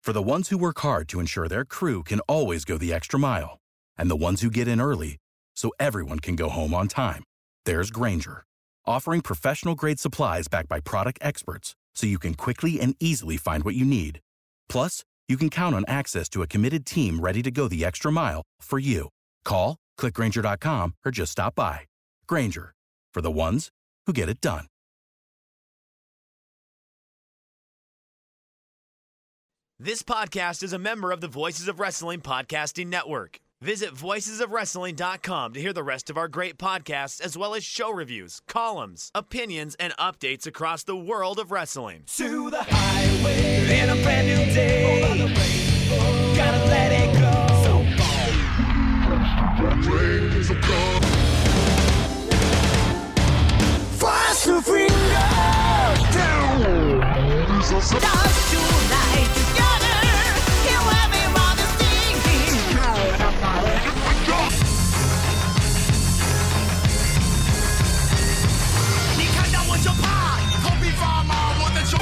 For the ones who work hard to ensure their crew can always go the extra mile, and the ones who get in early so everyone can go home on time, there's Grainger, offering professional-grade supplies backed by product experts so you can quickly and easily find what you need. Plus, you can count on access to a committed team ready to go the extra mile for you. Call, click Grainger.com, or just stop by. Grainger, for the ones who get it done. This podcast is a member of the Voices of Wrestling Podcasting Network. Visit voicesofwrestling.com to hear the rest of our great podcasts, as well as show reviews, columns, opinions, and updates across the world of wrestling. To the highway in a brand new day. Over the rainbow, gotta let it go. So fast to freedom. Stars tonight together. Here everyone is singing.你看到我就怕，头皮发麻，我的手。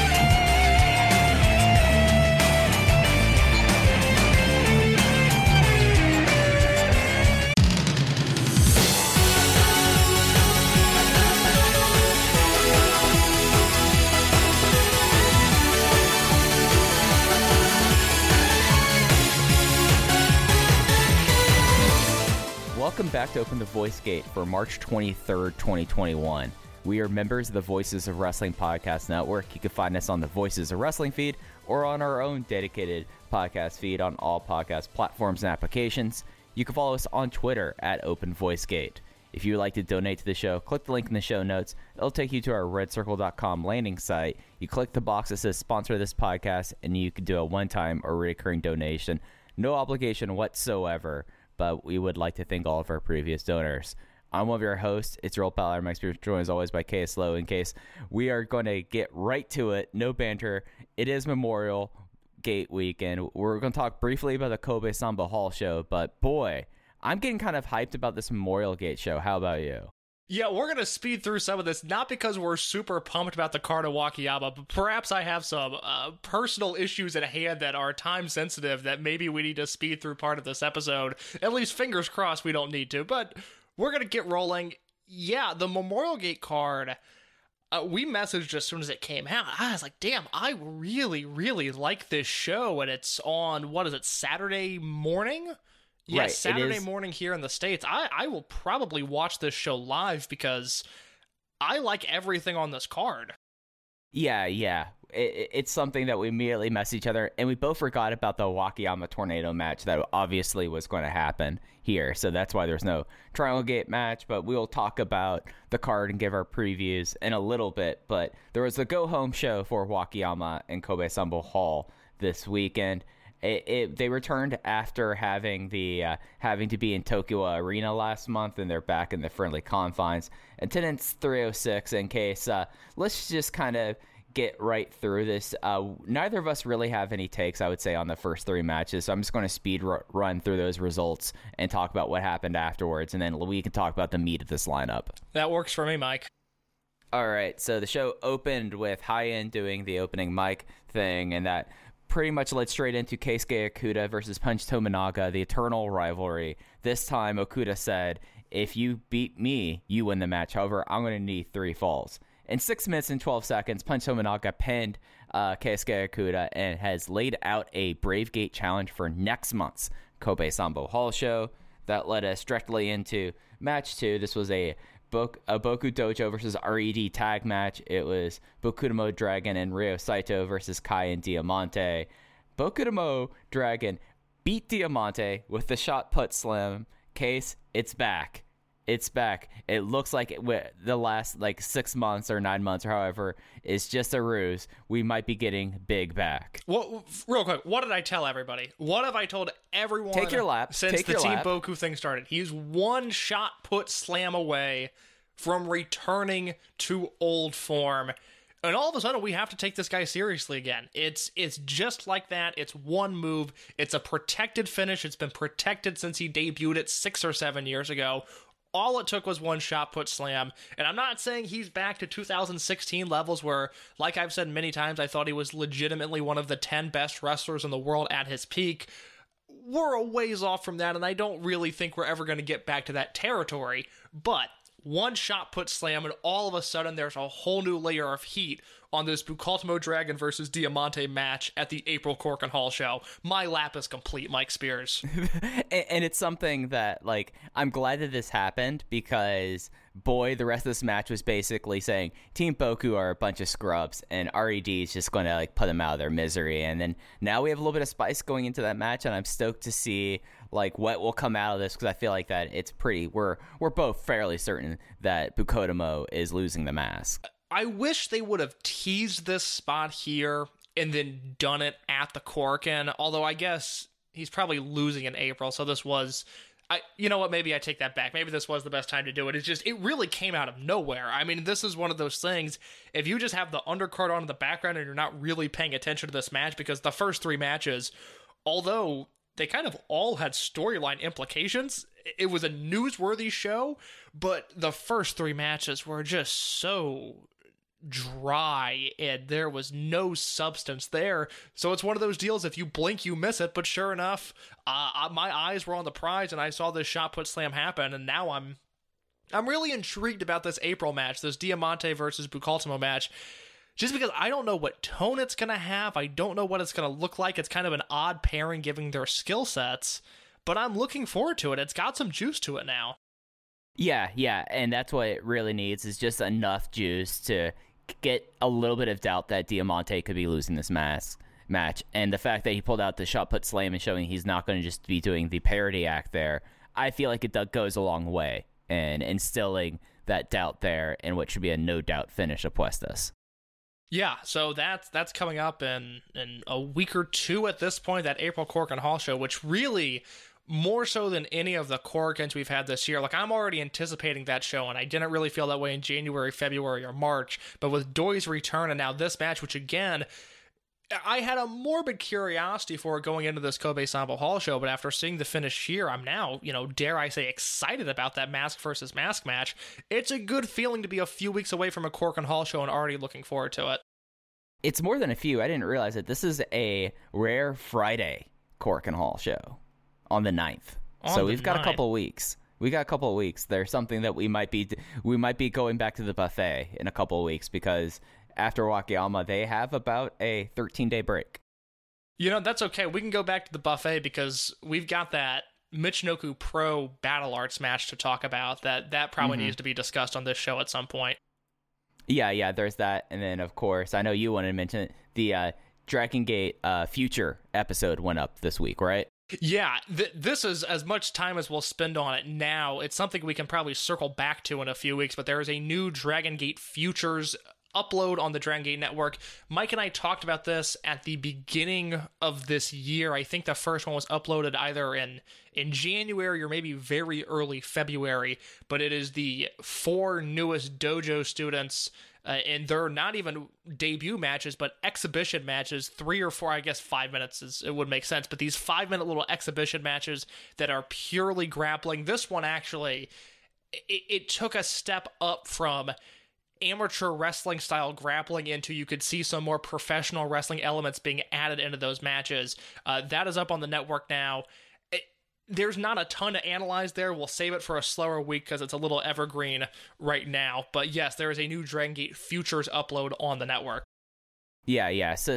Welcome back to Open the Voice Gate for March 23rd, 2021. We are members of the Voices of Wrestling Podcast Network. You can find us on the Voices of Wrestling feed or on our own dedicated podcast feed on all podcast platforms and applications. You can follow us on Twitter at Open Voice Gate. If you would like to donate to the show, click the link in the show notes. It'll take you to our redcircle.com landing site. You click the box that says sponsor this podcast, and you can do a one-time or recurring donation. No obligation whatsoever, but we would like to thank all of our previous donors. I'm one of your hosts. It's your old pal, Adam Mike, joined as always by Case Lowe. In case we are going to get right to it, no banter. It is Memorial Gate weekend. We're going to talk briefly about the Kobe Samba Hall show, but boy, I'm getting kind of hyped about this Memorial Gate show. How about you? Yeah, we're going to speed through some of this, not because we're super pumped about the card of Wakayama, but perhaps I have some personal issues at hand that are time sensitive that maybe we need to speed through part of this episode. At least fingers crossed we don't need to, but we're going to get rolling. Yeah, the Memorial Gate card, we messaged as soon as it came out. I was like, damn, I really, really like this show, and it's on, Saturday morning? Yes, right, Saturday morning here in the States. I will probably watch this show live because I like everything on this card. Yeah. It's something that we immediately messaged each other, and we both forgot about the Wakayama Tornado match that obviously was going to happen here. So that's why there's no Triangle Gate match, but we'll talk about the card and give our previews in a little bit. But there was a go-home show for Wakayama and Kobe Samba Hall this weekend. They returned after having to be in Tokyo Arena last month, and they're back in the friendly confines. Attendance 306. In case, let's just kind of get right through this. Neither of us really have any takes, I would say, on the first three matches, so I'm just going to speed run through those results and talk about what happened afterwards, and then we can talk about the meat of this lineup. That works for me, Mike. All right, so the show opened with High-End doing the opening mic thing, and that pretty much led straight into Keisuke Okuda versus Punch Tominaga, the eternal rivalry. This time, Okuda said, if you beat me, you win the match. However, I'm going to need 3 falls. In 6 minutes and 12 seconds, Punch Tominaga pinned Keisuke Okuda and has laid out a Brave Gate challenge for next month's Kobe Samba Hall show. That led us directly into match 2. This was a Boku Dojo versus RED tag match. It was Bokudomo Dragon and Ryo Saito versus Kai and Diamante. Bokudomo Dragon beat Diamante with the shot put slam. Case, it's back. It's back. It looks like the last 6 months or 9 months or however is just a ruse. We might be getting big back. Well, real quick, what did I tell everybody? What have I told everyone? Take your lap. Since the Team Boku thing started? He's one shot put slam away from returning to old form. And all of a sudden, we have to take this guy seriously again. It's just like that. It's one move. It's a protected finish. It's been protected since he debuted it 6 or 7 years ago. All it took was one shot put slam, and I'm not saying he's back to 2016 levels where, like I've said many times, I thought he was legitimately one of the 10 best wrestlers in the world at his peak. We're a ways off from that, and I don't really think we're ever going to get back to that territory, but one shot put slam, and all of a sudden there's a whole new layer of heat on this Bucaltimo Dragon versus Diamante match at the April Corkin Hall show. My lap is complete, Mike Spears. And it's something that, like, I'm glad that this happened because, boy, the rest of this match was basically saying Team Boku are a bunch of scrubs and RED is just going to, like, put them out of their misery. And then now we have a little bit of spice going into that match, and I'm stoked to see, like, what will come out of this, because I feel like that it's pretty, we're both fairly certain that Bucotimo is losing the mask. I wish they would have teased this spot here and then done it at the Corkin, although I guess he's probably losing in April, so this was... you know what, maybe I take that back. Maybe this was the best time to do it. It's just, it really came out of nowhere. I mean, this is one of those things, if you just have the undercard on in the background and you're not really paying attention to this match, because the first three matches, although they kind of all had storyline implications, it was a newsworthy show, but the first three matches were just so dry and there was no substance there. So it's one of those deals, if you blink you miss it, but sure enough, my eyes were on the prize and I saw this shot put slam happen, and now I'm really intrigued about this April match, this Diamante versus Bucaltimo match, just because I don't know what tone it's going to have. I don't know what it's going to look like. It's kind of an odd pairing given their skill sets, but I'm looking forward to it. It's got some juice to it now. Yeah, and that's what it really needs, is just enough juice to get a little bit of doubt that Diamante could be losing this match. And the fact that he pulled out the shot put slam and showing he's not going to just be doing the parody act there, I feel like it goes a long way in instilling that doubt there in what should be a no-doubt finish of Puestas. Yeah, so that's coming up in a week or two at this point, that April Corkin Hall show, which really, more so than any of the Corkins we've had this year, like, I'm already anticipating that show, and I didn't really feel that way in January, February, or March, but with Doi's return and now this match, which again, I had a morbid curiosity for going into this Kobe Sambo Hall show, but after seeing the finish here, I'm now, dare I say, excited about that mask versus mask match. It's a good feeling to be a few weeks away from a Corkin Hall show and already looking forward to it. It's more than a few. I didn't realize it. This is a rare Friday Corkin Hall show on the 9th. So we've got a couple weeks. There's something that we might be going back to the buffet in a couple of weeks, because after Wakayama, they have about a 13-day break. That's okay. We can go back to the buffet because we've got that Michinoku Pro Battle Arts match to talk about that probably needs to be discussed on this show at some point. Yeah, there's that. And then, of course, I know you wanted to mention the Dragon Gate Future episode went up this week, right? Yeah, this is as much time as we'll spend on it now. It's something we can probably circle back to in a few weeks, but there is a new Dragon Gate Futures upload on the Dragon Gate Network. Mike and I talked about this at the beginning of this year. I think the first one was uploaded either in January or maybe very early February, but it is the 4 newest dojo students, and they're not even debut matches, but exhibition matches, 3 or 4, I guess 5 minutes it would make sense, but these 5-minute little exhibition matches that are purely grappling. This one actually, it took a step up from amateur wrestling style grappling into, you could see some more professional wrestling elements being added into those matches. That is up on the network now. There's not a ton to analyze there. We'll save it for a slower week because it's a little evergreen right now. But yes, there is a new Dragon Gate Futures upload on the network. Yeah. So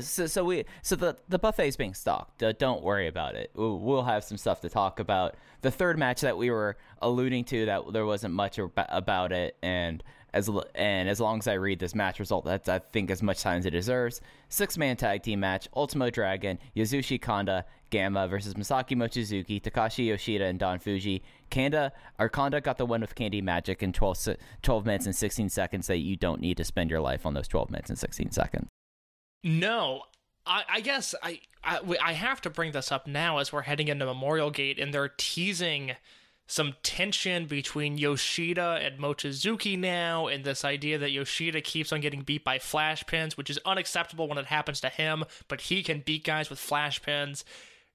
the buffet's being stocked. Don't worry about it. We'll have some stuff to talk about. The third match that we were alluding to, that there wasn't much about it, and as long as I read this match result, that's, I think, as much time as it deserves. 6-man tag team match: Ultimo Dragon, Yasushi Kanda, Gamma versus Masaki Mochizuki, Takashi Yoshida, and Don Fuji. Kanda got the win with Candy Magic in 12 minutes and 16 seconds. That you don't need to spend your life on those 12 minutes and 16 seconds. No, I guess I have to bring this up now as we're heading into Memorial Gate, and they're teasing some tension between Yoshida and Mochizuki now, and this idea that Yoshida keeps on getting beat by flash pins, which is unacceptable when it happens to him, but he can beat guys with flash pins.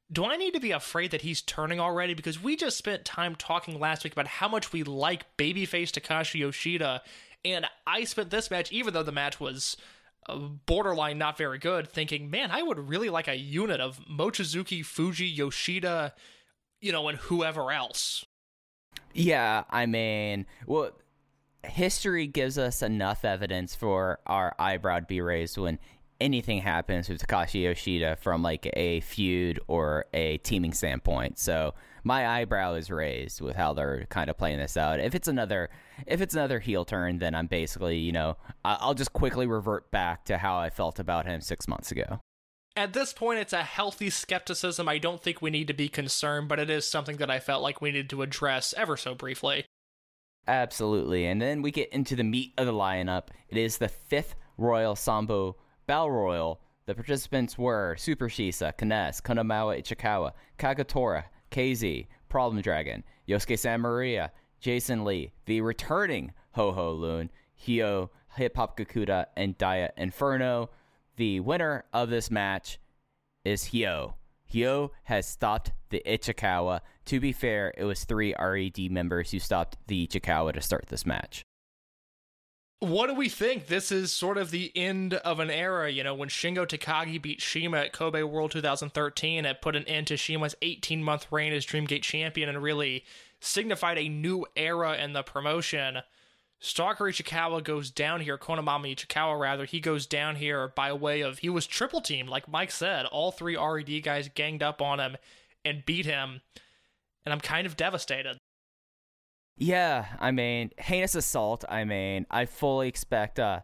do I need to be afraid that he's turning already? Because we just spent time talking last week about how much we like babyface Takashi Yoshida, and I spent this match, even though the match was borderline not very good, thinking, man, I would really like a unit of Mochizuki, Fuji, Yoshida, and whoever else. Yeah, I mean, well, history gives us enough evidence for our eyebrow to be raised when anything happens with Takashi Yoshida from like a feud or a teaming standpoint. So my eyebrow is raised with how they're kind of playing this out. If it's another heel turn, then I'm basically, I'll just quickly revert back to how I felt about him 6 months ago. At this point, it's a healthy skepticism. I don't think we need to be concerned, but it is something that I felt like we needed to address ever so briefly. Absolutely. And then we get into the meat of the lineup. It is the 5th Royal Sambo Battle Royal. The participants were Super Shisa, Kness, Konamawa Ichikawa, Kagetora, KZ, Problem Dragon, Yosuke Samaria, Jason Lee, the returning Ho-Ho Loon, Hyo, Hip Hop Gakuda, and Dia Inferno. The winner of this match is Hyo. Hyo has stopped the Ichikawa. To be fair, it was 3 RED members who stopped the Ichikawa to start this match. What do we think? This is sort of the end of an era, when Shingo Takagi beat CIMA at Kobe World 2013, it put an end to CIMA's 18-month reign as Dreamgate champion and really signified a new era in the promotion. Stalker Ichikawa goes down here, Konamama Ichikawa rather, he goes down here by way of, he was triple teamed, like Mike said. All 3 RED guys ganged up on him and beat him, and I'm kind of devastated. Yeah, I mean, heinous assault. I mean, I fully expect GM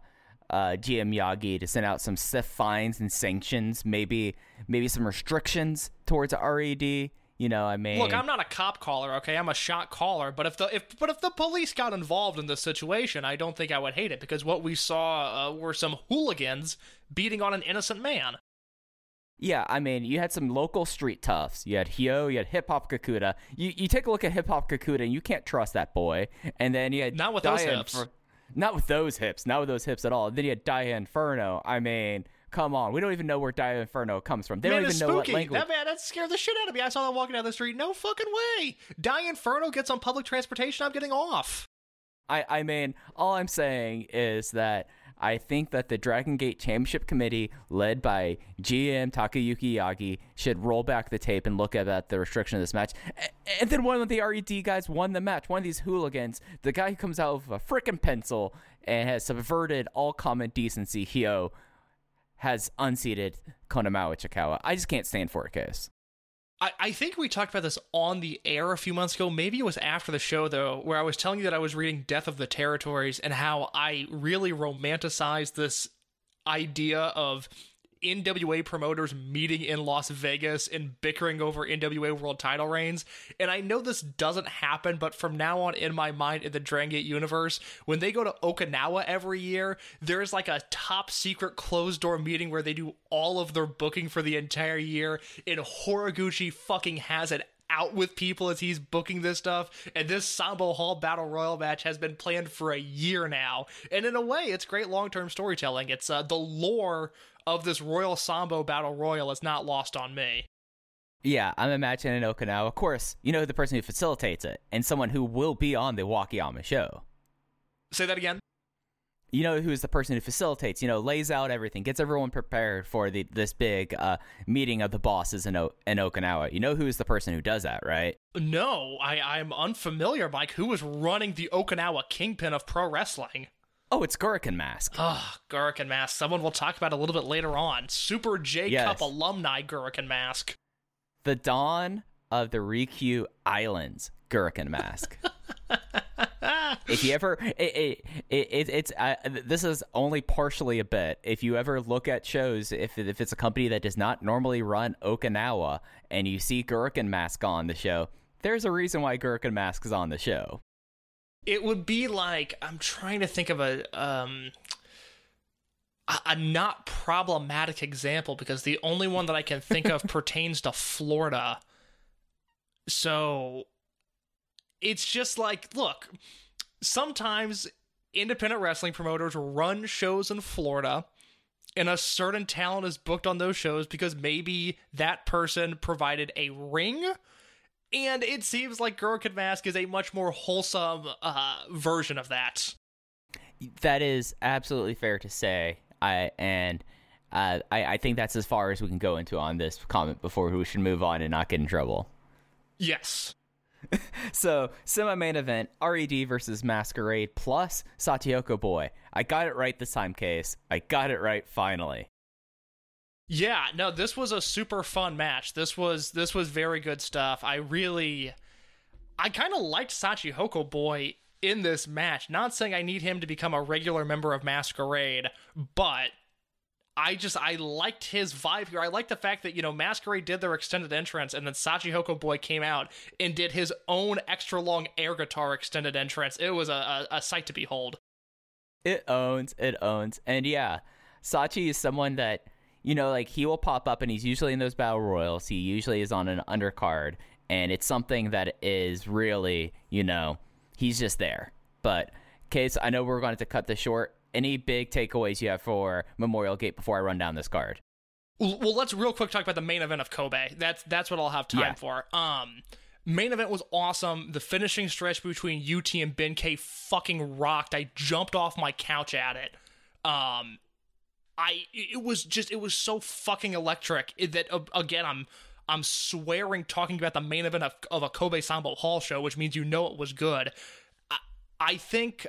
Miyagi to send out some stiff fines and sanctions, maybe some restrictions towards RED. I mean, look, I'm not a cop caller, okay? I'm a shot caller. But if the police got involved in this situation, I don't think I would hate it, because what we saw were some hooligans beating on an innocent man. Yeah, I mean, you had some local street toughs. You had Hyo, you had Hip Hop Gakuda. You take a look at Hip Hop Gakuda, and you can't trust that boy. And then you had not with those hips. Not with those hips at all. And then you had Dia Inferno. I mean, come on, we don't even know where Dia Inferno comes from. They don't even know what language. That scared the shit out of me. I saw them walking down the street. No fucking way. Dia Inferno gets on public transportation. I'm getting off. I mean, all I'm saying is that I think that the Dragon Gate Championship Committee, led by GM Takayuki Yagi, should roll back the tape and look at the restriction of this match. And then one of the RED guys won the match. One of these hooligans, the guy who comes out with a frickin' pencil and has subverted all common decency, Hyo, has unseated Konamawa Ichikawa. I just can't stand for it, guys. I think we talked about this on the air a few months ago. Maybe it was after the show, though, where I was telling you that I was reading Death of the Territories and how I really romanticized this idea of NWA promoters meeting in Las Vegas and bickering over NWA world title reigns. And I know this doesn't happen, but from now on in my mind in the Dragon Gate universe, when they go to Okinawa every year, there's like a top secret closed door meeting where they do all of their booking for the entire year, and Horiguchi fucking has it out with people as he's booking this stuff, and this Sambo Hall Battle Royal match has been planned for a year now. And in a way, it's great long-term storytelling. It's the lore of this Royal Sambo Battle Royal is not lost on me. Yeah, I'm imagining Okinawa. Of course, the person who facilitates it, and someone who will be on the Wakayama show. Say that again? Who is the person who facilitates, lays out everything, gets everyone prepared for this big meeting of the bosses in Okinawa. You know who is the person who does that, right? No, I'm unfamiliar, Mike. Who is running the Okinawa kingpin of pro wrestling? Oh, it's Gurrican Mask. Oh, Gurrican Mask. Someone we'll talk about a little bit later on. Super J-Cup alumni Gurrican Mask. The dawn of the Ryukyu Islands Gurrican Mask. If you ever, this is only partially a bit. If you ever look at shows, if it's a company that does not normally run Okinawa, and you see Gurrican Mask on the show, there's a reason why Gurrican Mask is on the show. It would be like, I'm trying to think of a not problematic example, because the only one that I can think of pertains to Florida. So it's just like, look, sometimes independent wrestling promoters run shows in Florida, and a certain talent is booked on those shows because maybe that person provided a ring. And it seems like Gurkha Mask is a much more wholesome version of that. That is absolutely fair to say. I think that's as far as we can go into on this comment before we should move on and not get in trouble. Yes. So, semi-main event, RED versus Masquerade plus Shachihoko Boy. I got it right this time, Case. I got it right finally. Yeah, no, this was a super fun match. This was very good stuff. I kind of liked Shachihoko Boy in this match. Not saying I need him to become a regular member of Masquerade, but I liked his vibe here. I liked the fact that, Masquerade did their extended entrance, and then Shachihoko Boy came out and did his own extra long air guitar extended entrance. It was a sight to behold. It owns. And yeah, Sachi is someone that, he will pop up, and he's usually in those battle royals. He usually is on an undercard, and it's something that is really, he's just there. But, Case, I know we're going to cut this short. Any big takeaways you have for Memorial Gate before I run down this card? Well, let's real quick talk about the main event of Kobe. That's what I'll have time for. Main event was awesome. The finishing stretch between UT and Ben-K fucking rocked. I jumped off my couch at it. It was so fucking electric that again I'm swearing talking about the main event of a Kobe Sanbo Hall show, which means it was good. I think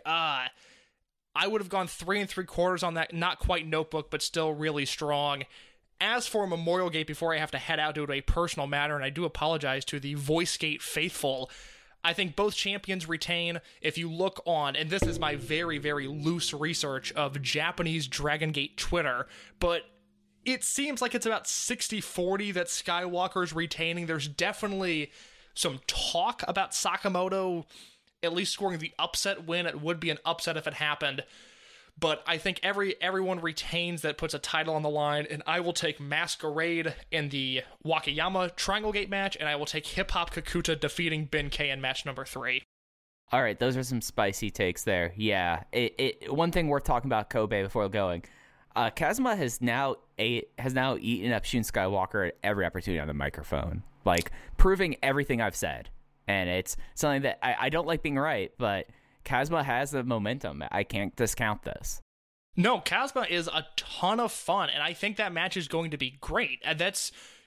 I would have gone 3 3/4 on that. Not quite Notebook, but still really strong. As for Memorial Gate, before I have to head out due to a personal matter, and I do apologize to the Voice Gate faithful, I think both champions retain. If you look on, and this is my very, very loose research of Japanese Dragon Gate Twitter, but it seems like it's about 60-40 that Skywalker's retaining. There's definitely some talk about Sakamoto at least scoring the upset win. It would be an upset if it happened. But I think everyone retains that puts a title on the line, and I will take Masquerade in the Wakayama Triangle Gate match, and I will take Hip Hop Kakuta defeating Ben-K in match number 3. All right, those are some spicy takes there. Yeah, one thing worth talking about Kobe before going. Kazuma has now eaten up Shun Skywalker at every opportunity on the microphone, like proving everything I've said. And it's something that I don't like being right, but Kazuma has the momentum. I can't discount this. No, Kazuma is a ton of fun, and I think that match is going to be great. And that's,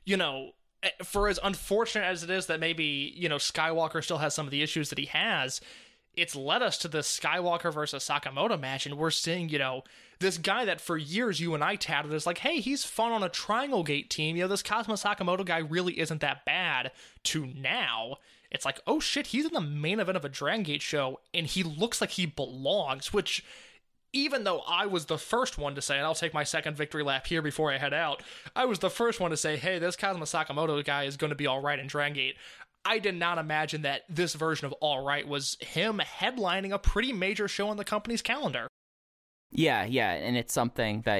for as unfortunate as it is that maybe, Skywalker still has some of the issues that he has, it's led us to the Skywalker versus Sakamoto match, and we're seeing, this guy that for years you and I touted as like, hey, he's fun on a Triangle Gate team. This Kazuma Sakamoto guy really isn't that bad, to now it's like, oh shit, he's in the main event of a Dragon Gate show, and he looks like he belongs, which, even though I was the first one to say, and I'll take my second victory lap here before I head out, I was the first one to say, hey, this Kazuma Sakamoto guy is going to be alright in Dragon Gate. I did not imagine that this version of alright was him headlining a pretty major show on the company's calendar. Yeah, and it's something that,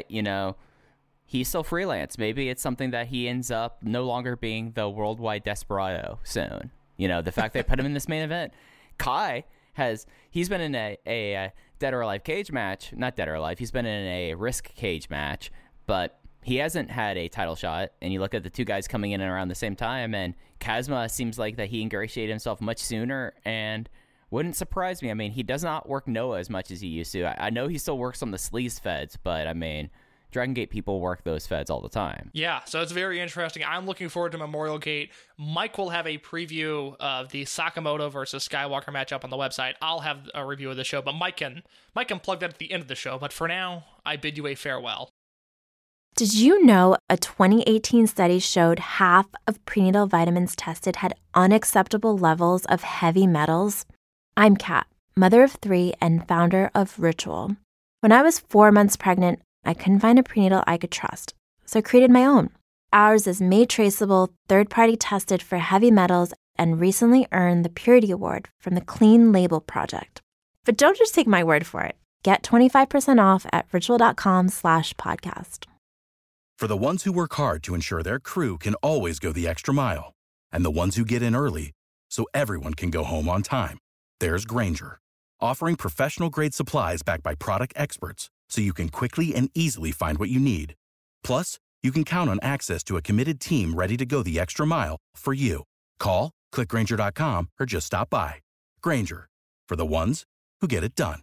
he's still freelance. Maybe it's something that he ends up no longer being the worldwide desperado soon. The fact they put him in this main event. Kai he's been in a Dead or Alive cage match. Not Dead or Alive. He's been in a Risk cage match, but he hasn't had a title shot. And you look at the two guys coming in and around the same time, and Kazuma seems like that he ingratiated himself much sooner, and wouldn't surprise me. I mean, he does not work Noah as much as he used to. I know he still works on the sleaze feds, but I mean, Dragon Gate people work those feds all the time. Yeah, so it's very interesting. I'm looking forward to Memorial Gate. Mike will have a preview of the Sakamoto versus Skywalker matchup on the website. I'll have a review of the show, but Mike can plug that at the end of the show. But for now, I bid you a farewell. Did you know a 2018 study showed half of prenatal vitamins tested had unacceptable levels of heavy metals? I'm Kat, mother of 3 and founder of Ritual. When I was 4 months pregnant, I couldn't find a prenatal I could trust, so I created my own. Ours is made traceable, third-party tested for heavy metals, and recently earned the Purity Award from the Clean Label Project. But don't just take my word for it. Get 25% off at ritual.com/podcast. For the ones who work hard to ensure their crew can always go the extra mile, and the ones who get in early so everyone can go home on time, there's Grainger, offering professional-grade supplies backed by product experts so you can quickly and easily find what you need. Plus, you can count on access to a committed team ready to go the extra mile for you. Call, click Grainger.com, or just stop by. Grainger, for the ones who get it done.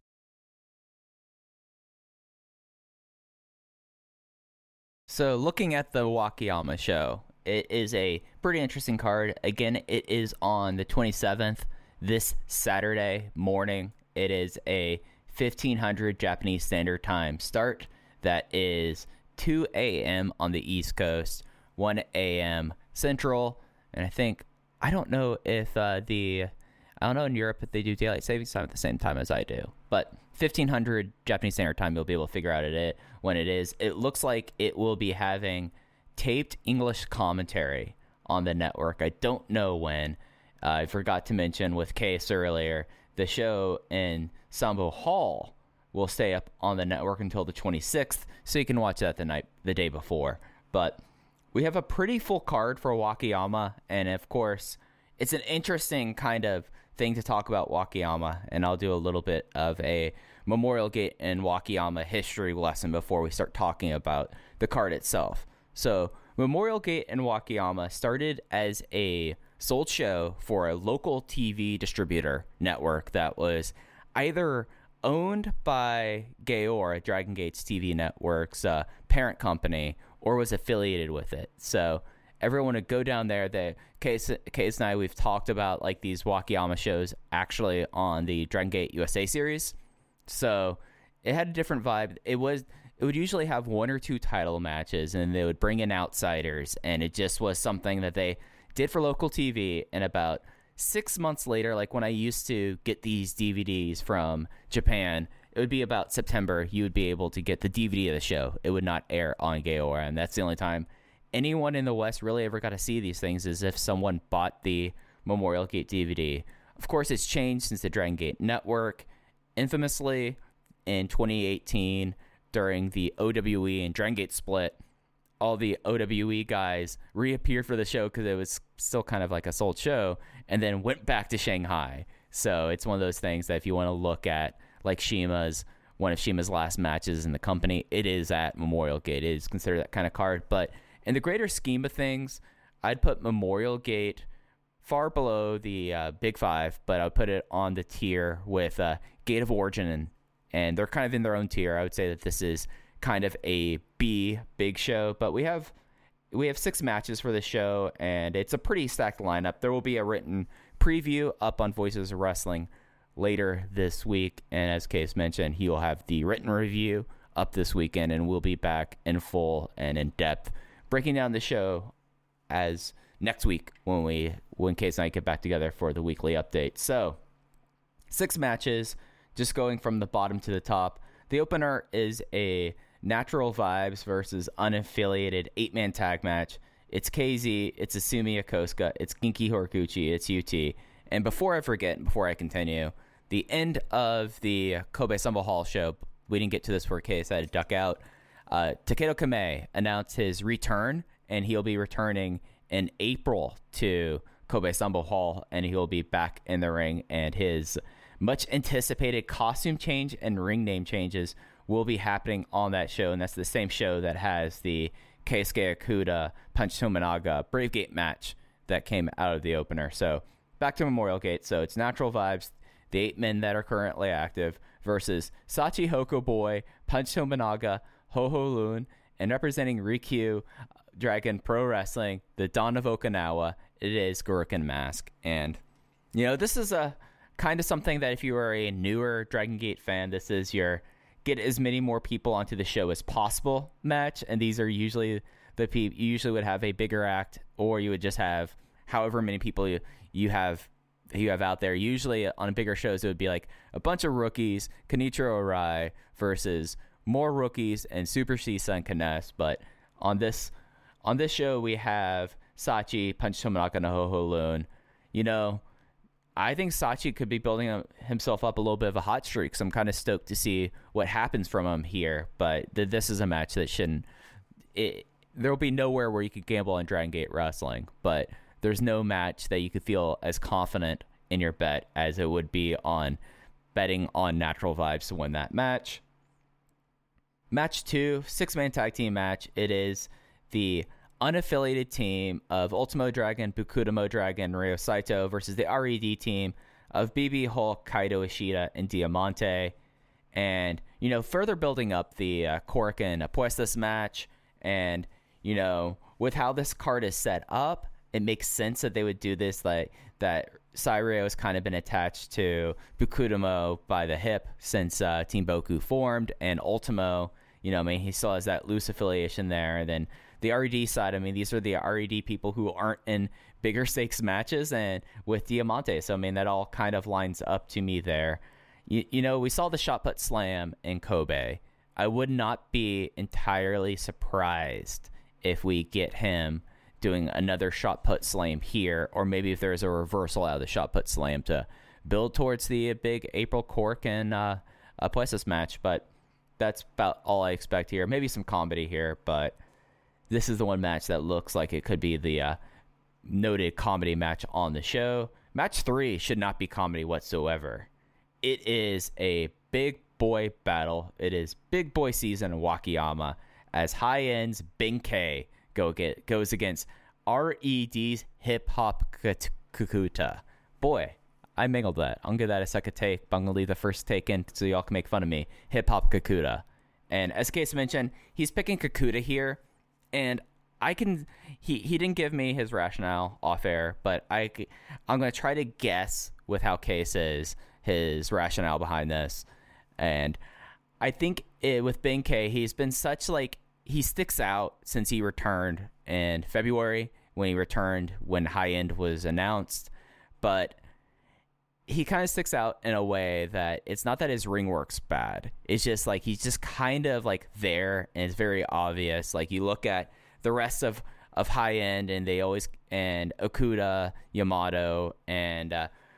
So looking at the Wakayama show, it is a pretty interesting card. Again, it is on the 27th, this Saturday morning. It is a 1500 Japanese Standard Time start. That is 2 a.m. on the East Coast, 1 a.m. Central, and I don't know if I don't know in Europe if they do daylight savings time at the same time as I do, but 1500 Japanese Standard Time, you'll be able to figure out when it is. It looks like it will be having taped English commentary on the network. I don't know when. I forgot to mention with Case earlier, the show in Sambo Hall will stay up on the network until the 26th, so you can watch that the day before. But we have a pretty full card for Wakayama, and of course, it's an interesting kind of thing to talk about Wakayama, and I'll do a little bit of a Memorial Gate and Wakayama history lesson before we start talking about the card itself. So Memorial Gate and Wakayama started as a sold show for a local TV distributor network that was either owned by Gaora, Dragon Gate's TV network's parent company, or was affiliated with it. So everyone would go down there. Case and I, we've talked about like these Wakayama shows actually on the Dragon Gate USA series. So it had a different vibe. It would usually have one or two title matches, and they would bring in outsiders, and it just was something that they did for local TV. And about 6 months later, like when I used to get these DVDs from Japan, it would be about September, you would be able to get the DVD of the show. It would not air on Gaora, and that's the only time anyone in the West really ever got to see these things, is if someone bought the Memorial Gate DVD. Of course, it's changed since the Dragon Gate Network. Infamously, in 2018, during the OWE and Dragon Gate split, all the OWE guys reappeared for the show because it was still kind of like a sold show, and then went back to Shanghai. So it's one of those things that if you want to look at like one of Shima's last matches in the company, it is at Memorial Gate. It is considered that kind of card. But in the greater scheme of things, I'd put Memorial Gate far below the Big Five, but I would put it on the tier with Gate of Origin, and they're kind of in their own tier. I would say that this is kind of a B big show, but we have 6 matches for the show, and it's a pretty stacked lineup. There will be a written preview up on Voices of Wrestling later this week, and as Case mentioned, he will have the written review up this weekend, and we'll be back in full and in depth breaking down the show as next week when Case and I get back together for the weekly update. So 6 matches, just going from the bottom to the top. The opener is a Natural Vibes versus unaffiliated 8-man tag match. It's KZ, it's Asumi Yokosuka, it's Genki Horiguchi, it's UT. And before I forget, before I continue, the end of the Kobe Sambo Hall show, we didn't get to this for Case, I had to duck out. Takedo Kame announced his return, and he'll be returning in April to Kobe Sambo Hall, and he'll be back in the ring, and his much anticipated costume change and ring name changes will be happening on that show, and that's the same show that has the Keisuke Okuda Punch Tominaga Brave Gate match that came out of the opener. So back to Memorial Gate. So it's Natural Vibes, the 8 men that are currently active, versus Sachi Hokoboy, Punch Tominaga, Ho-Ho Loon, and representing Rikyu Dragon Pro Wrestling, the Dawn of Okinawa, it is Gurukun Mask. And, this is a kind of something that if you are a newer Dragon Gate fan, this is your get as many more people onto the show as possible match. And these are usually the people, you usually would have a bigger act, or you would just have however many people you have out there. Usually on bigger shows, it would be like a bunch of rookies, Kenichiro Arai versus more rookies and Super Shisa and Kness. But on this show, we have Sachi, Punch Tominaga, and Ho-Ho Loon. I think Sachi could be building himself up a little bit of a hot streak, so I'm kind of stoked to see what happens from him here. But this is a match that there will be nowhere where you could gamble on Dragon Gate Wrestling, but there's no match that you could feel as confident in your bet as it would be on betting on Natural Vibes to win that match. Match 2, 6-man tag team match. It is the unaffiliated team of Ultimo Dragon, Bukudamo Dragon, Ryo Saito versus the RED team of BB Hulk, Kaito Ishida, and Diamante. And, further building up the Cork and Apuestas match. And, with how this card is set up, it makes sense that they would do this, like that Sairyo has kind of been attached to Bukudamo by the hip since Team Boku formed, and Ultimo, he still has that loose affiliation there. And then the RED side, these are the RED people who aren't in bigger stakes matches, and with Diamante. So, that all kind of lines up to me there. We saw the shot put slam in Kobe. I would not be entirely surprised if we get him doing another shot put slam here, or maybe if there's a reversal out of the shot put slam to build towards the big April Cork and Apuestas match. But that's about all I expect here. Maybe some comedy here, but this is the one match that looks like it could be the noted comedy match on the show. Match 3 should not be comedy whatsoever. It is a big boy battle. It is big boy season in Wakayama as High End's Benkei goes against RED's Hip Hop Kakuta. Boy, I mangled that. I'm going to give that a second take, but I'm going to leave the first take in so y'all can make fun of me. Hip Hop Kakuta. And as Case mentioned, he's picking Kakuta here, and he didn't give me his rationale off air, but I'm going to try to guess with how Case is his rationale behind this. And I think with Benkei, he's been such he sticks out since he returned in February when High End was announced, but he kind of sticks out in a way that it's not that his ring work's bad. It's just he's just kind of there, and it's very obvious. You look at the rest of High End, and they always, and Okuda, Yamato, and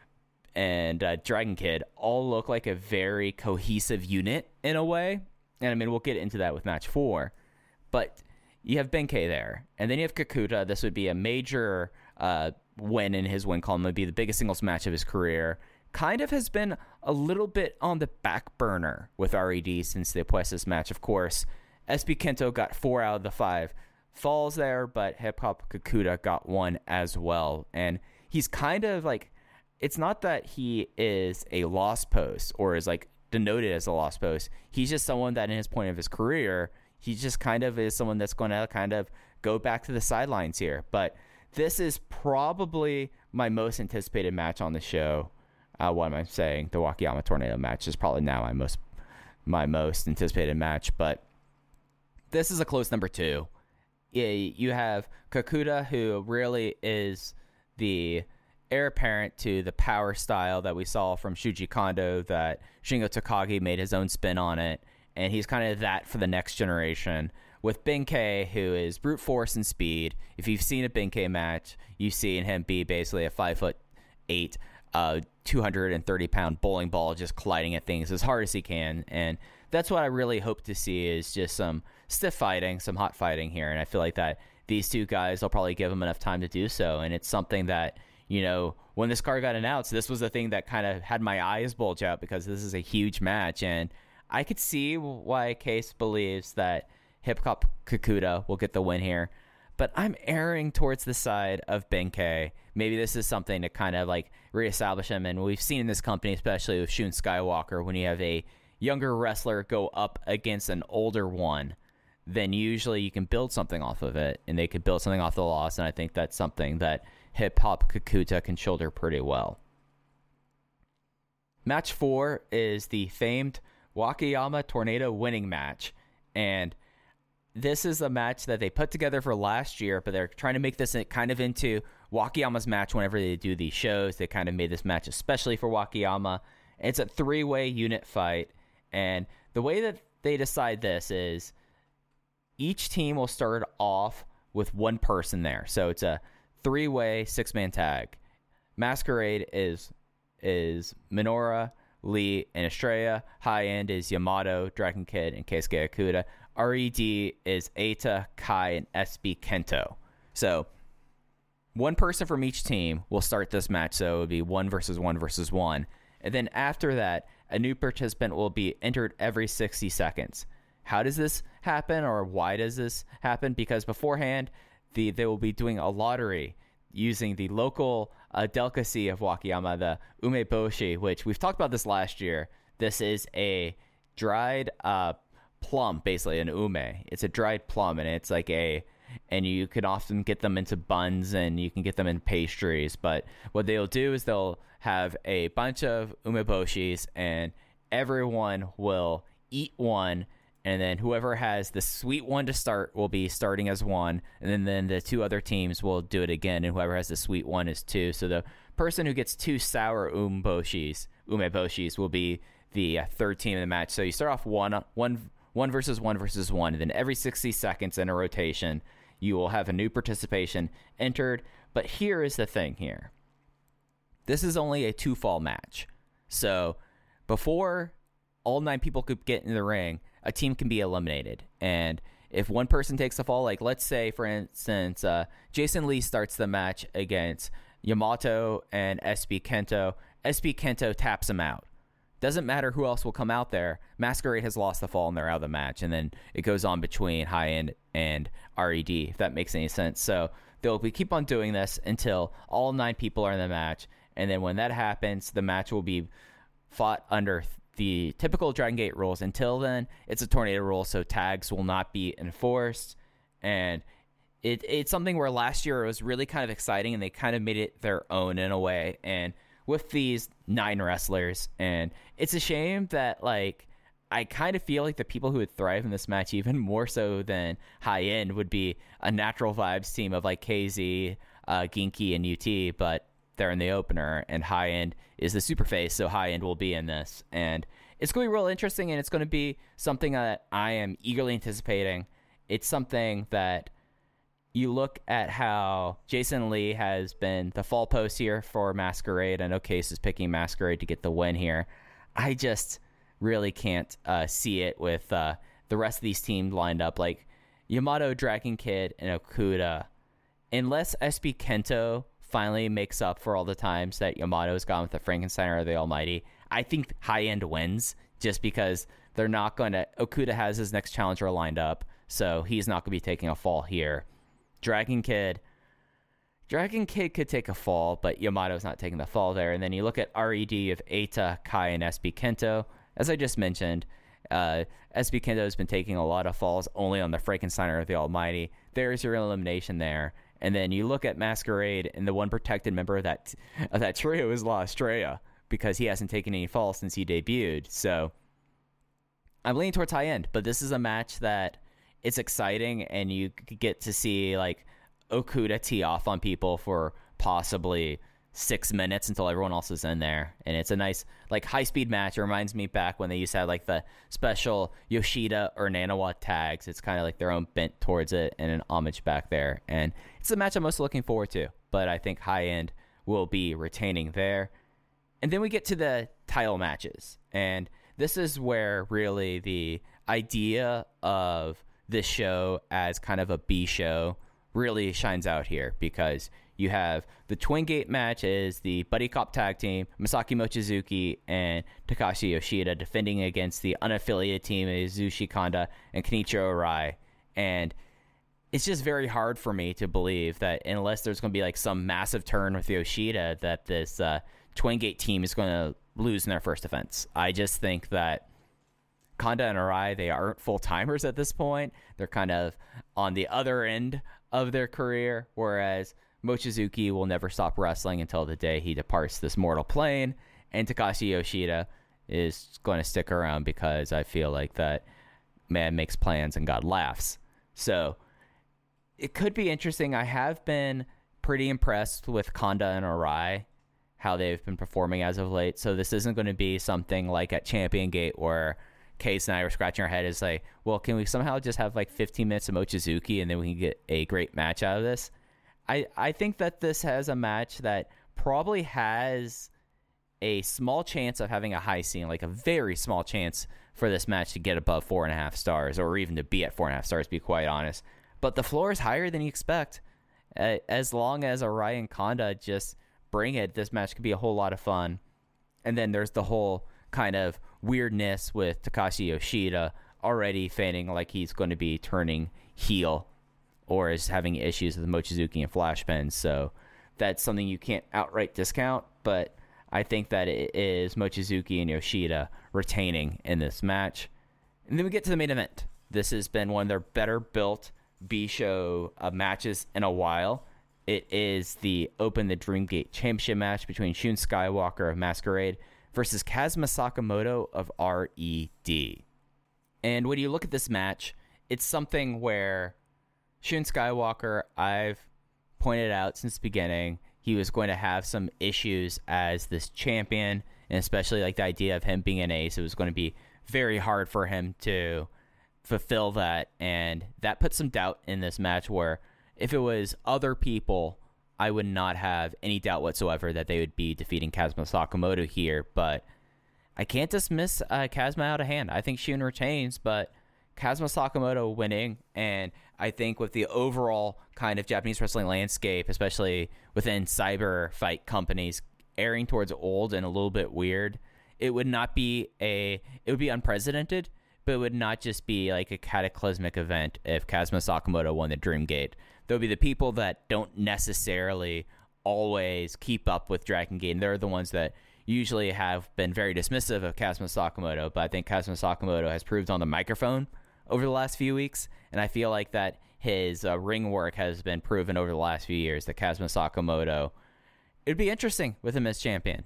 Dragon Kid all look like a very cohesive unit in a way. And we'll get into that with match 4. But you have Benkei there, and then you have Kakuta. This would be a major win in his win column. It would be the biggest singles match of his career. Kind of has been a little bit on the back burner with RED since the Apuestas match, of course. SB Kento got 4 out of the 5 falls there, but Hip Hop Kakuta got 1 as well. And he's kind of it's not that he is a lost post or is denoted as a lost post. He's just someone that in his point of his career, he just kind of is someone that's going to kind of go back to the sidelines here. But this is probably my most anticipated match on the show. What am I saying? The Wakayama Tornado match is probably now my most anticipated match. But this is a close number 2. You have Kakuta, who really is the heir apparent to the power style that we saw from Shuji Kondo, that Shingo Takagi made his own spin on it, and he's kind of that for the next generation. With Benkei, who is brute force and speed. If you've seen a Benkei match, you've seen him be basically a 5'8", 230-pound bowling ball just colliding at things as hard as he can, and that's what I really hope to see, is just some stiff fighting, some hot fighting here. And I feel like that these two guys will probably give them enough time to do so. And it's something that, when this card got announced, this was the thing that kind of had my eyes bulge out, because this is a huge match. And I could see why Case believes that Hip Hop Kakuta will get the win here. But I'm erring towards the side of Benkei. Maybe this is something to kind of reestablish him. And we've seen in this company, especially with Shun Skywalker, when you have a younger wrestler go up against an older one, then usually you can build something off of it, and they could build something off the loss. And I think that's something that Hip Hop Kakuta can shoulder pretty well. Match 4 is the famed Wakayama Tornado winning match. And this is a match that they put together for last year, but they're trying to make this kind of into Wakayama's match whenever they do these shows. They kind of made this match especially for Wakayama. It's a 3-way unit fight. And the way that they decide this is each team will start off with one person there. So it's a 3-way 6-man tag. Masquerade is Minoura, Lee, and Estrella. High End is Yamato, Dragon Kid, and Keisuke Okuda. RED is Eita, Kai, and SB Kento. So one person from each team will start this match. So it would be 1 versus 1 versus 1. And then after that, a new participant will be entered every 60 seconds. how does this happen, or why does this happen? Because beforehand, they will be doing a lottery using the local delicacy of Wakayama, the umeboshi, which we've talked about this last year. This is a dried plum, basically an ume. It's a dried plum, and it's like and you can often get them into buns, and you can get them in pastries. But what they'll do is they'll have a bunch of umeboshis, and everyone will eat one, and then whoever has the sweet one to start will be starting as one, and then the two other teams will do it again, and whoever has the sweet one is two. So the person who gets two sour umeboshis will be the third team in the match. So you start off one versus one, and then every 60 seconds in a rotation, you will have a new participation entered. But here is the thing here. This is only a 2-fall match. So before all 9 people could get in the ring, a team can be eliminated. And if one person takes a fall, like let's say, for instance, Jason Lee starts the match against Yamato and SB Kento. SB Kento taps him out. Doesn't matter who else will come out there. Masquerade has lost the fall and they're out of the match. And then it goes on between High End and RED, if that makes any sense. So they'll keep on doing this until all 9 people are in the match. And then when that happens, the match will be fought under the typical Dragon Gate rules. Until then, it's a tornado rule, so tags will not be enforced. And it's something where last year it was really kind of exciting, and they kind of made it their own in a way. And with these 9 wrestlers, and it's a shame that, like, I kind of feel like the people who would thrive in this match even more so than High End would be a Natural Vibes team of like KZ, Ginky, and UT, but they're in the opener, and High End is the super face, so High End will be in this. And it's going to be real interesting, and it's going to be something that I am eagerly anticipating. It's something that you look at how Jason Lee has been the fall post here for Masquerade. I know Case is picking Masquerade to get the win here. I just really can't see it with the rest of these teams lined up. Like Yamato, Dragon Kid, and Okuda. Unless SB Kento finally makes up for all the times that Yamato's gone with the Frankenstein or the Almighty, I think High End wins, just because they're not going to... Okuda has his next challenger lined up, so he's not going to be taking a fall here. Dragon Kid could take a fall, but Yamato's not taking the fall there. And then you look at RED of Eita, Kai, and SB Kento. As I just mentioned, SB Kento has been taking a lot of falls only on the Frankenstein or the Almighty. There's your elimination there. And then you look at Masquerade, and the one protected member of that trio is La Estrella, because he hasn't taken any falls since he debuted. So I'm leaning towards High End, but this is a match that it's exciting, and you get to see like Okuda tee off on people for possibly 6 minutes until everyone else is in there. And it's a nice like high-speed match. It reminds me back when they used to have like the special Yoshida or Nanawa tags. It's kind of like their own bent towards it and an homage back there. And it's a match I'm most looking forward to, but I think High End will be retaining there. And then we get to the title matches. And this is where really the idea of this show as kind of a B show really shines out here, because you have the Twin Gate match is the Buddy Cop tag team, Masaki Mochizuki and Takashi Yoshida, defending against the unaffiliated team Izushi Kanda and Kenichiro Arai. And it's just very hard for me to believe that unless there's going to be like some massive turn with Yoshida, that this Twin Gate team is going to lose in their first defense. I just think that Kanda and Arai, they aren't full-timers at this point. They're kind of on the other end of their career, whereas Mochizuki will never stop wrestling until the day he departs this mortal plane, and Takashi Yoshida is going to stick around because I feel like that man makes plans and God laughs. So it could be interesting. I have been pretty impressed with Kanda and Arai, how they've been performing as of late. So this isn't going to be something like at Champion Gate where Case and I were scratching our head is like, well, can we somehow just have like 15 minutes of Mochizuki and then we can get a great match out of this? I think that this has a match that probably has a small chance of having a high scene, like a very small chance for this match to get above 4.5 stars, or even to be at 4.5 stars, to be quite honest. But the floor is higher than you expect. As long as Arai and Kanda just bring it, this match could be a whole lot of fun. And then there's the whole kind of weirdness with Takashi Yoshida, already feigning like he's going to be turning heel or is having issues with Mochizuki and Flashpin. So that's something you can't outright discount, but I think that it is Mochizuki and Yoshida retaining in this match. And then we get to the main event. This has been one of their better built B-show matches in a while. It is the Open the Dreamgate Championship match between Shun Skywalker of Masquerade versus Kazuma Sakamoto of RED. And when you look at this match, it's something where Shun Skywalker, I've pointed out since the beginning, he was going to have some issues as this champion, and especially like the idea of him being an ace, it was going to be very hard for him to fulfill that, and that put some doubt in this match where if it was other people, I would not have any doubt whatsoever that they would be defeating Kazuma Sakamoto here, but I can't dismiss Kazuma out of hand. I think Shun retains, but Kazuma Sakamoto winning, and I think with the overall kind of Japanese wrestling landscape, especially within cyber fight companies, airing towards old and a little bit weird, it would be unprecedented, but it would not just be like a cataclysmic event if Kazuma Sakamoto won the Dreamgate. There'll be the people that don't necessarily always keep up with Dragon Gate, and they're the ones that usually have been very dismissive of Kazuma Sakamoto, but I think Kazuma Sakamoto has proved on the microphone over the last few weeks, and I feel like that his ring work has been proven over the last few years that Kazuma Sakamoto, it'd be interesting with him as champion.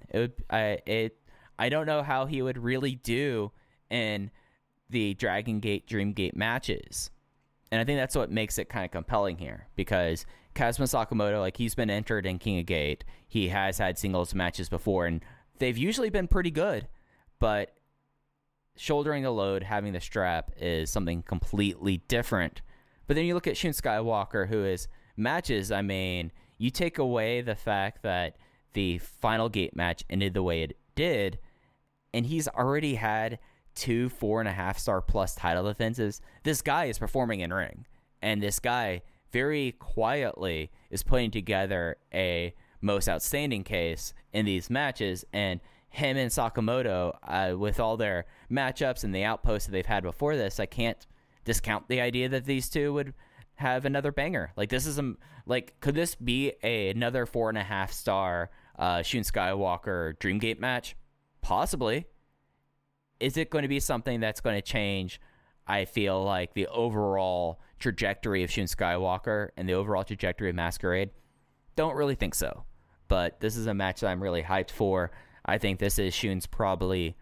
I don't know how he would really do in the Dragon Gate Dreamgate matches, and I think that's what makes it kind of compelling here, because Kazuma Sakamoto, like, he's been entered in King of Gate, he has had singles matches before, and they've usually been pretty good, but shouldering the load, having the strap is something completely different. But then you look at Shun Skywalker, who is matches, I mean, you take away the fact that the final gate match ended the way it did, and he's already had 2 4.5-star plus title defenses. This guy is performing in ring, and this guy very quietly is putting together a most outstanding case in these matches, and him and Sakamoto, with all their matchups and the outposts that they've had before this, I can't discount the idea that these two would have another banger. Like, this is could this be another 4.5-star Shun Skywalker Dreamgate match? Possibly. Is it going to be something that's going to change, I feel like, the overall trajectory of Shun Skywalker and the overall trajectory of Masquerade? Don't really think so. But this is a match that I'm really hyped for. I think this is Shun's probably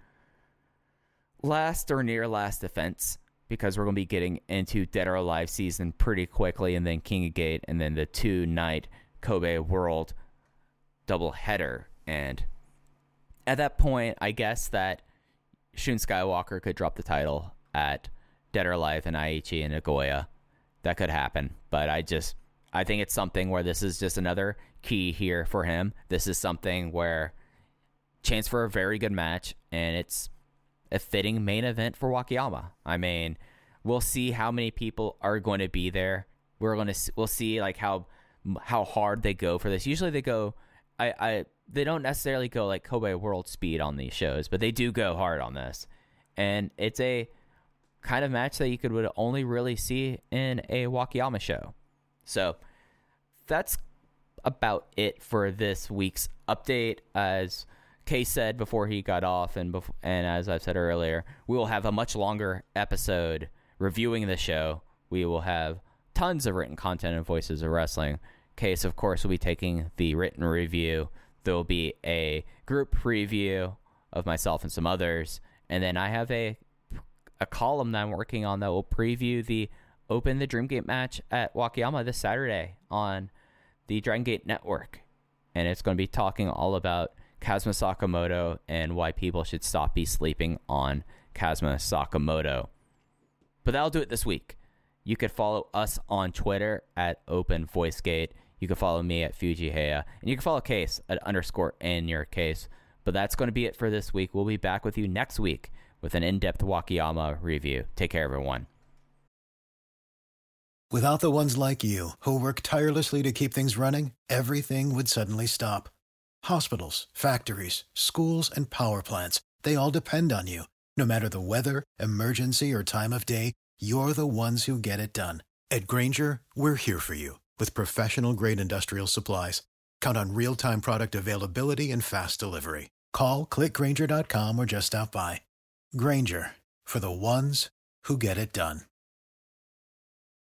last or near last defense, because we're going to be getting into Dead or Alive season pretty quickly, and then King of Gate, and then the 2-night Kobe World doubleheader. And at that point, I guess that Shun Skywalker could drop the title at Dead or Alive and Aichi and Nagoya. That could happen, but I think it's something where this is just another key here for him. This is something where chance for a very good match, and it's a fitting main event for Wakayama. I mean, we'll see how many people are going to be there. We'll see like how hard they go for this. Usually they go, they don't necessarily go like Kobe World speed on these shows, but they do go hard on this, and it's a kind of match that you would only really see in a Wakayama show. So that's about it for this week's update. As Case said before he got off, and as I've said earlier, we will have a much longer episode reviewing the show. We will have tons of written content and Voices of Wrestling. Case, of course, will be taking the written review. There will be a group preview of myself and some others, and then I have a column that I'm working on that will preview the Open the Dreamgate match at Wakayama this Saturday on the Dragon Gate Network, and it's going to be talking all about Kazuma Sakamoto and why people should stop sleeping on Kazuma Sakamoto. But that'll do it this week. You could follow us on Twitter at OpenVoiceGate. You can follow me at Fujiheya, and you can follow Case at _InYourCase. But that's going to be it for this week. We'll be back with you next week with an in-depth Wakayama review. Take care, everyone. Without the ones like you, who work tirelessly to keep things running, everything would suddenly stop. Hospitals, factories, schools, and power plants, they all depend on you. No matter the weather, emergency, or time of day, you're the ones who get it done. At Grainger, we're here for you with professional-grade industrial supplies. Count on real-time product availability and fast delivery. Call, click Grainger.com, or just stop by. Grainger, for the ones who get it done.